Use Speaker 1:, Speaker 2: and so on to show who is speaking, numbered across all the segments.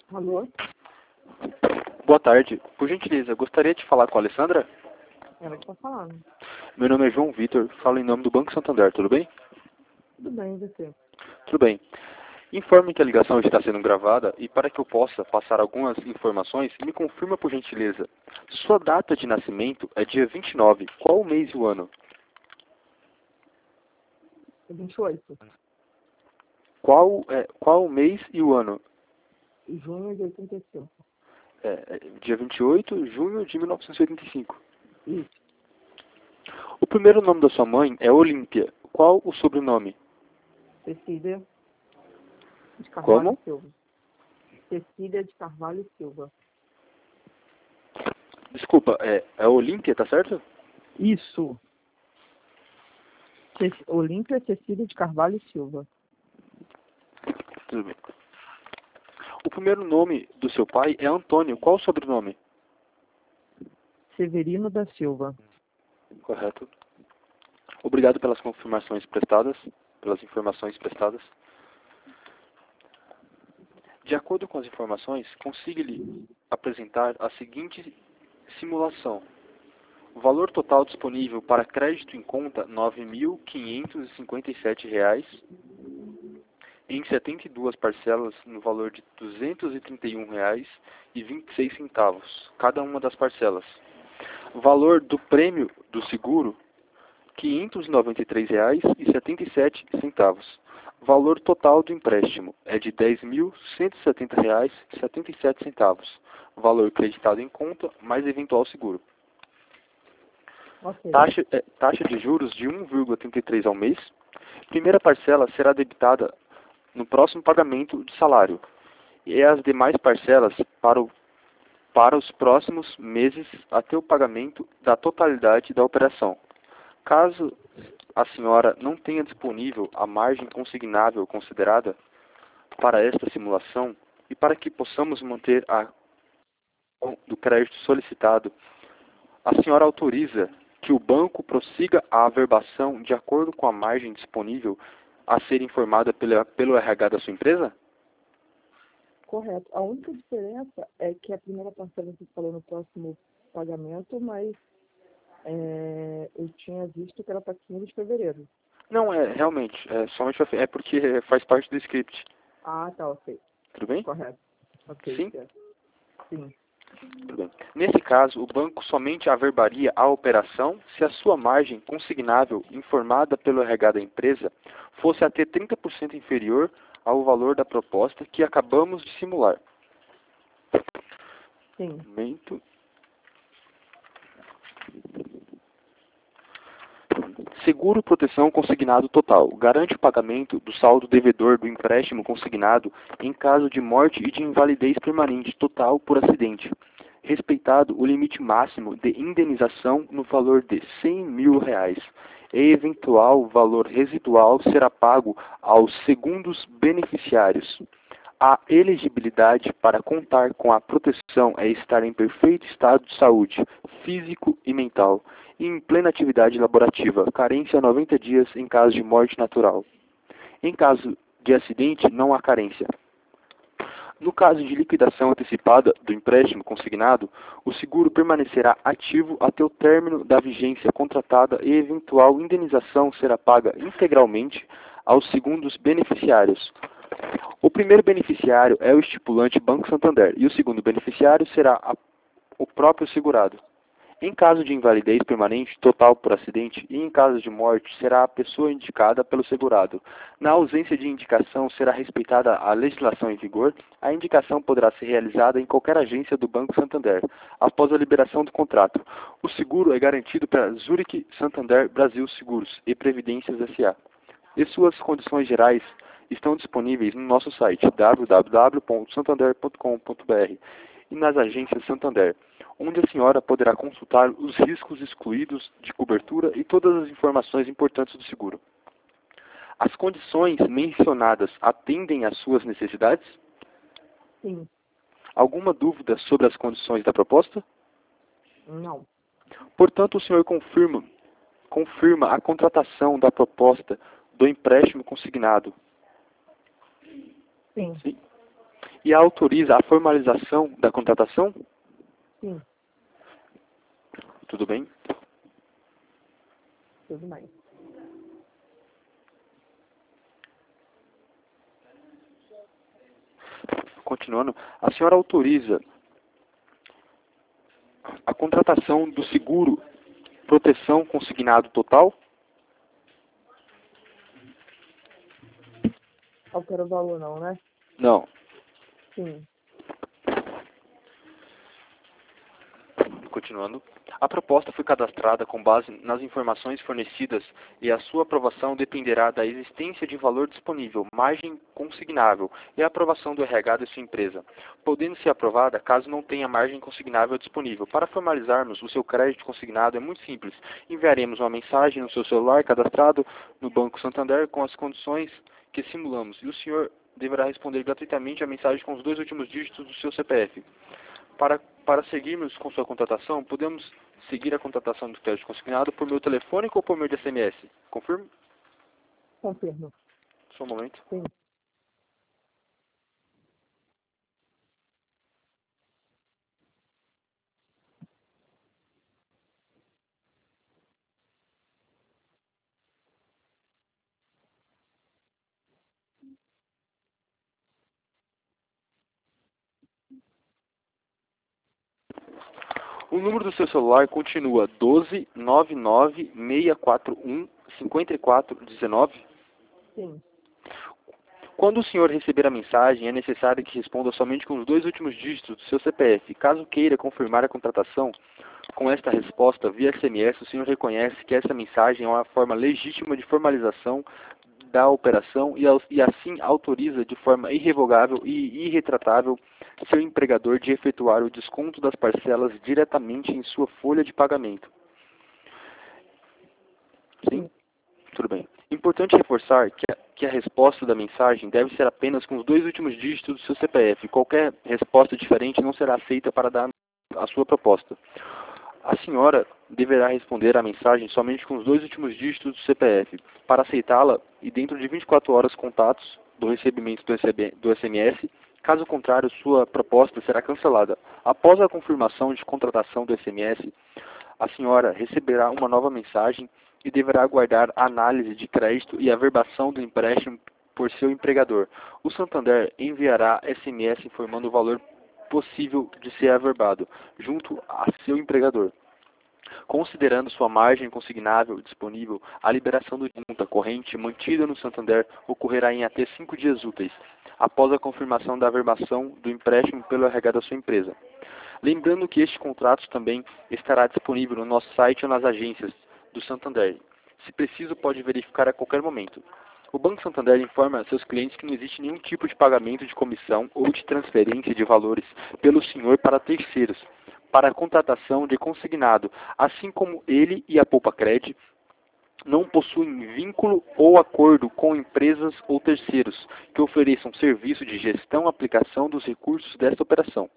Speaker 1: Alô?
Speaker 2: Boa tarde. Por gentileza, gostaria de falar com a Alessandra?
Speaker 1: Ela que tá falando.
Speaker 2: Meu nome é João Vitor, falo em nome do Banco Santander, tudo bem?
Speaker 1: Tudo bem, e você?
Speaker 2: Tudo bem. Informe que a ligação está sendo gravada e para que eu possa passar algumas informações, me confirma por gentileza. Sua data de nascimento é dia 29. Qual o mês e o ano?
Speaker 1: É 28.
Speaker 2: Qual o mês e o ano?
Speaker 1: Junho de 85.
Speaker 2: Dia 28 de junho de 1985.
Speaker 1: Isso.
Speaker 2: O primeiro nome da sua mãe é Olímpia. Qual o sobrenome?
Speaker 1: Cecília de Carvalho
Speaker 2: Como?
Speaker 1: Silva. Cecília de Carvalho Silva.
Speaker 2: Desculpa, é Olímpia, tá certo?
Speaker 1: Isso. Olímpia Cecília de Carvalho Silva.
Speaker 2: Tudo bem. O primeiro nome do seu pai é Antônio. Qual o sobrenome?
Speaker 1: Severino da Silva.
Speaker 2: Correto. Obrigado pelas confirmações prestadas, pelas informações prestadas. De acordo com as informações, consigo-lhe apresentar a seguinte simulação. O valor total disponível para crédito em conta R$ 9.557 em 72 parcelas no valor de R$ 231,26, cada uma das parcelas. O valor do prêmio do seguro R$ 593,77. Valor total do empréstimo é de R$ 10.170,77. Valor creditado em conta mais eventual seguro.
Speaker 1: Ok.
Speaker 2: Taxa de juros de 1,33 ao mês. Primeira parcela será debitada no próximo pagamento de salário. E as demais parcelas para os próximos meses até o pagamento da totalidade da operação. Caso a senhora não tenha disponível a margem consignável considerada para esta simulação e para que possamos manter a do crédito solicitado, a senhora autoriza que o banco prossiga a averbação de acordo com a margem disponível a ser informada pelo RH da sua empresa?
Speaker 1: Correto. A única diferença é que a primeira parcela você falou no próximo pagamento, mas eu tinha visto que era para 15 de fevereiro.
Speaker 2: Não, realmente, somente é porque faz parte do script.
Speaker 1: Ah, tá, ok.
Speaker 2: Tudo bem?
Speaker 1: Correto. Ok,
Speaker 2: Sim?
Speaker 1: certo. Sim.
Speaker 2: Tudo bem. Nesse caso, o banco somente averbaria a operação se a sua margem consignável informada pelo RH da empresa fosse até 30% inferior ao valor da proposta que acabamos de simular.
Speaker 1: Sim.
Speaker 2: Momento. Seguro proteção consignado total. Garante o pagamento do saldo devedor do empréstimo consignado em caso de morte e de invalidez permanente total por acidente. Respeitado o limite máximo de indenização no valor de R$ 100.000. E eventual valor residual será pago aos segundos beneficiários. A elegibilidade para contar com a proteção é estar em perfeito estado de saúde, físico e mental, e em plena atividade laborativa, carência 90 dias em caso de morte natural. Em caso de acidente, não há carência. No caso de liquidação antecipada do empréstimo consignado, o seguro permanecerá ativo até o término da vigência contratada e eventual indenização será paga integralmente aos segundos beneficiários. O primeiro beneficiário é o estipulante Banco Santander e o segundo beneficiário será o próprio segurado. Em caso de invalidez permanente total por acidente e em caso de morte, será a pessoa indicada pelo segurado. Na ausência de indicação, será respeitada a legislação em vigor. A indicação poderá ser realizada em qualquer agência do Banco Santander, após a liberação do contrato. O seguro é garantido pela Zurich Santander Brasil Seguros e Previdências S.A. E suas condições gerais estão disponíveis no nosso site www.santander.com.br e nas agências Santander, onde a senhora poderá consultar os riscos excluídos de cobertura e todas as informações importantes do seguro. As condições mencionadas atendem às suas necessidades?
Speaker 1: Sim.
Speaker 2: Alguma dúvida sobre as condições da proposta?
Speaker 1: Não.
Speaker 2: Portanto, o senhor confirma a contratação da proposta do empréstimo consignado.
Speaker 1: Sim.
Speaker 2: Sim. e autoriza a formalização da contratação?
Speaker 1: Sim,
Speaker 2: Tudo bem?
Speaker 1: tudo bem.
Speaker 2: Continuando, a senhora autoriza a contratação do seguro proteção consignado total?
Speaker 1: Altera o valor não, né?
Speaker 2: Não.
Speaker 1: Sim,
Speaker 2: Continuando. A proposta foi cadastrada com base nas informações fornecidas e a sua aprovação dependerá da existência de valor disponível, margem consignável e a aprovação do RH de sua empresa, podendo ser aprovada caso não tenha margem consignável disponível. Para formalizarmos o seu crédito consignado é muito simples. Enviaremos uma mensagem no seu celular cadastrado no Banco Santander com as condições que simulamos e o senhor deverá responder gratuitamente a mensagem com os 2 últimos dígitos do seu CPF. Para seguirmos com sua contratação, podemos seguir a contratação do crédito consignado por meio telefônico ou por meio de SMS? Confirme?
Speaker 1: confirmo.
Speaker 2: Só um momento.
Speaker 1: Sim.
Speaker 2: O número do seu celular continua 12 99 641 5419.
Speaker 1: Sim,
Speaker 2: Quando o senhor receber a mensagem, é necessário que responda somente com os 2 últimos dígitos do seu CPF. Caso queira confirmar a contratação, com esta resposta via SMS, o senhor reconhece que essa mensagem é uma forma legítima de formalização da operação e assim autoriza de forma irrevogável e irretratável seu empregador de efetuar o desconto das parcelas diretamente em sua folha de pagamento. Sim?
Speaker 1: sim.
Speaker 2: Tudo bem. Importante reforçar que a resposta da mensagem deve ser apenas com os 2 últimos dígitos do seu CPF. Qualquer resposta diferente não será aceita para dar a sua proposta. A senhora deverá responder à mensagem somente com os 2 últimos dígitos do CPF. Para aceitá-la, e dentro de 24 horas contatos do recebimento do SMS, caso contrário, sua proposta será cancelada. Após a confirmação de contratação do SMS, a senhora receberá uma nova mensagem e deverá aguardar a análise de crédito e a verbação do empréstimo por seu empregador. O Santander enviará SMS informando o valor possível de ser averbado, junto a seu empregador. Considerando sua margem consignável disponível, a liberação do conta corrente mantida no Santander ocorrerá em até 5 dias úteis, após a confirmação da averbação do empréstimo pelo RH da sua empresa. Lembrando que este contrato também estará disponível no nosso site ou nas agências do Santander. Se preciso, pode verificar a qualquer momento. O Banco Santander informa a seus clientes que não existe nenhum tipo de pagamento de comissão ou de transferência de valores pelo senhor para terceiros, para a contratação de consignado, assim como ele e a Poupa-Cred não possuem vínculo ou acordo com empresas ou terceiros que ofereçam serviço de gestão e aplicação dos recursos desta operação.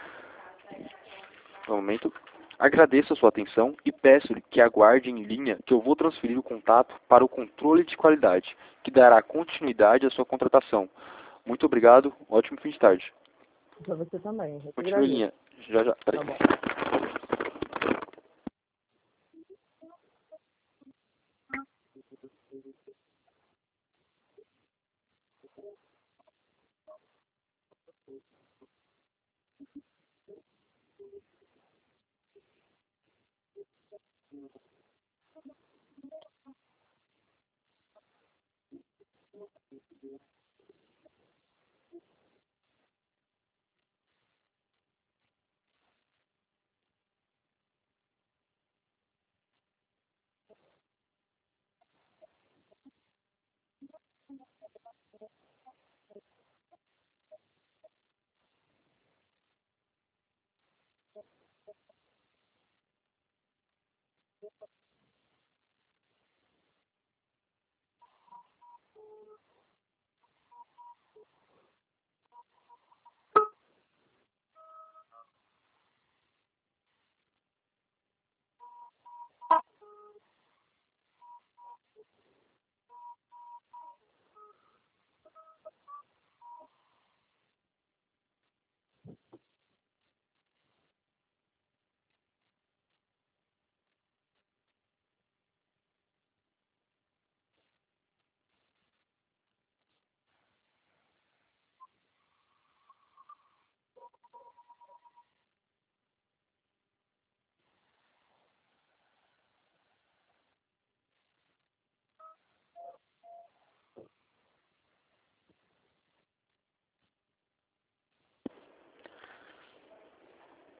Speaker 2: No momento, agradeço a sua atenção e peço-lhe que aguarde em linha que eu vou transferir o contato para o controle de qualidade, que dará continuidade à sua contratação. Muito obrigado, ótimo fim de tarde.
Speaker 1: Para você também. Eu te
Speaker 2: Continue em
Speaker 1: agradeço.
Speaker 2: linha. Já, já. Peraí.
Speaker 1: Tá bom.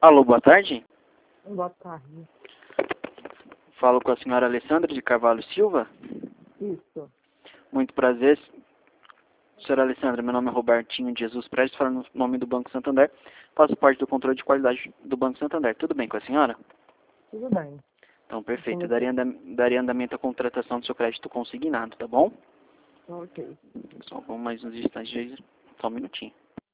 Speaker 2: Alô, boa tarde.
Speaker 1: Boa tarde.
Speaker 2: Falo com a senhora Alessandra de Carvalho Silva.
Speaker 1: Isso.
Speaker 2: Muito prazer. Senhora Alessandra, meu nome é Robertinho de Jesus Prestes, falo no nome do Banco Santander. Faço parte do controle de qualidade do Banco Santander. Tudo bem com a senhora?
Speaker 1: Tudo bem.
Speaker 2: Então, perfeito. Daria andamento à contratação do seu crédito consignado, tá bom?
Speaker 1: Ok.
Speaker 2: Só vamos mais uns instantes, só um minutinho.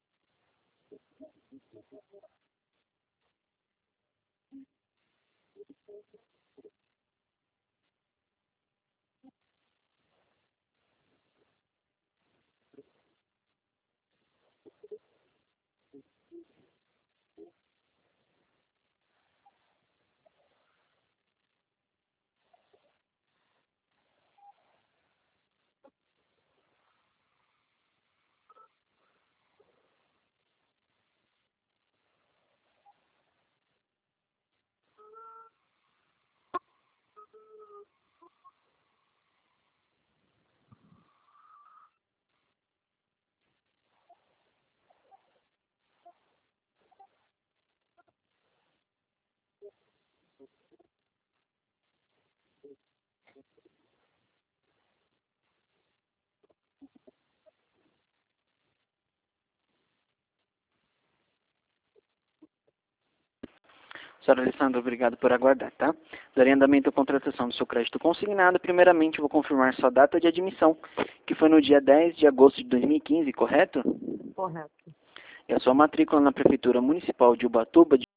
Speaker 2: Senhora Alessandra, obrigado por aguardar, tá? Daria andamento à contratação do seu crédito consignado. Primeiramente, vou confirmar sua data de admissão, que foi no dia 10 de agosto de 2015, correto?
Speaker 1: Correto.
Speaker 2: E a sua matrícula na Prefeitura Municipal de Ubatuba de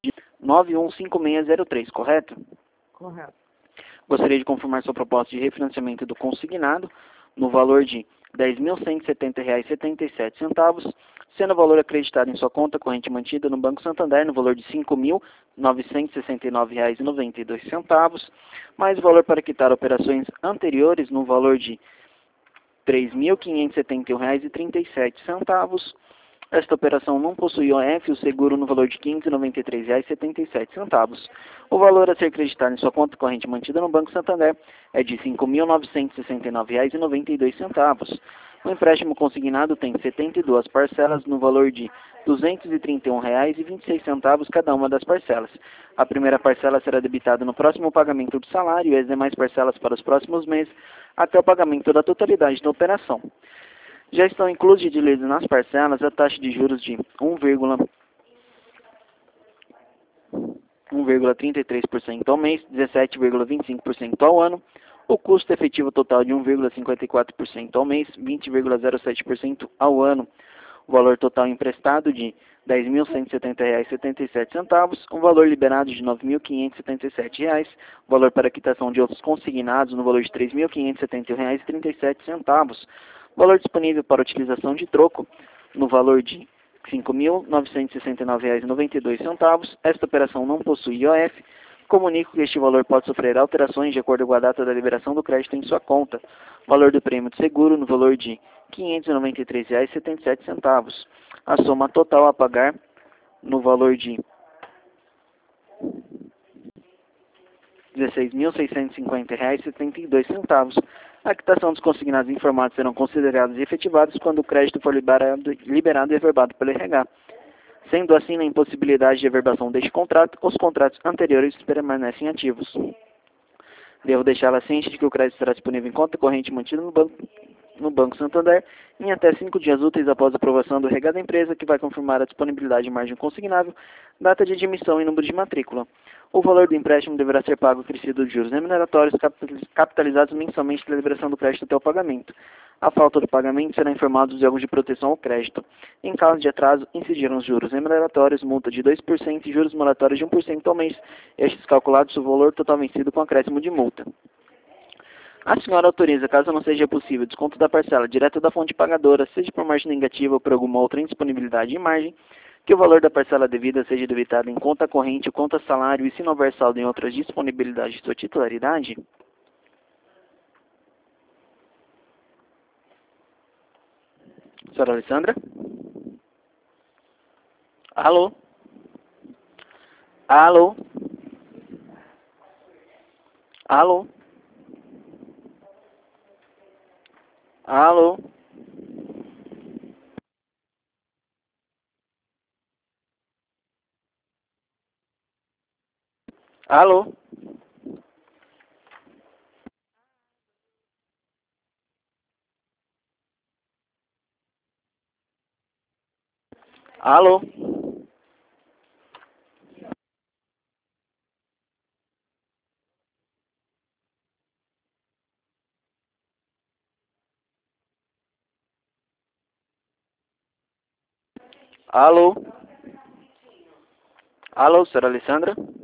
Speaker 2: 915603, correto?
Speaker 1: Correto.
Speaker 2: Gostaria de confirmar sua proposta de refinanciamento do consignado no valor de R$ 10.170,77, sendo o valor acreditado em sua conta corrente mantida no Banco Santander no valor de R$ 5.969,92, mais o valor para quitar operações anteriores no valor de R$ 3.571,37. Esta operação não possui OF, o seguro no valor de R$ 593,77. O valor a ser acreditado em sua conta corrente mantida no Banco Santander é de R$ 5.969,92. O empréstimo consignado tem 72 parcelas no valor de R$ 231,26 cada uma das parcelas. A primeira parcela será debitada no próximo pagamento do salário e as demais parcelas para os próximos meses até o pagamento da totalidade da operação. Já estão incluídos nas parcelas a taxa de juros de 1,33% ao mês, 17,25% ao ano, o custo efetivo total de 1,54% ao mês, 20,07% ao ano, o valor total emprestado de R$ 10.170,77, o valor liberado de R$ 9.577, o valor para quitação de outros consignados no valor de R$ 3.571,37, o valor disponível para utilização de troco no valor de R$ 5.969,92. Esta operação não possui IOF. Comunico que este valor pode sofrer alterações de acordo com a data da liberação do crédito em sua conta. Valor do prêmio de seguro no valor de R$ 593,77. A soma total a pagar no valor de R$ 16.650,72. A quitação dos consignados informados serão considerados e efetivados quando o crédito for liberado e averbado pelo RH. Sendo assim, na impossibilidade de averbação deste contrato, os contratos anteriores permanecem ativos. Devo deixá-la ciente de que o crédito será disponível em conta corrente mantida no Banco Santander em até 5 dias úteis após a aprovação do RH da empresa, que vai confirmar a disponibilidade de margem consignável, data de admissão e número de matrícula. O valor do empréstimo deverá ser pago acrescido de juros remuneratórios capitalizados mensalmente da liberação do crédito até o pagamento. A falta do pagamento será informado dos órgãos de proteção ao crédito. Em caso de atraso, incidirão os juros remuneratórios, multa de 2% e juros moratórios de 1% ao mês, estes calculados sobre o valor total vencido com acréscimo de multa. A senhora autoriza, caso não seja possível, desconto da parcela direto da fonte pagadora, seja por margem negativa ou por alguma outra indisponibilidade de margem, que o valor da parcela devida seja debitado em conta corrente ou conta salário e se não houver saldo em outras disponibilidades de sua titularidade? Senhora Alessandra? Alô? Alô? Alô? Alô? Alô? Alô? Alô? Alô, senhora Alessandra?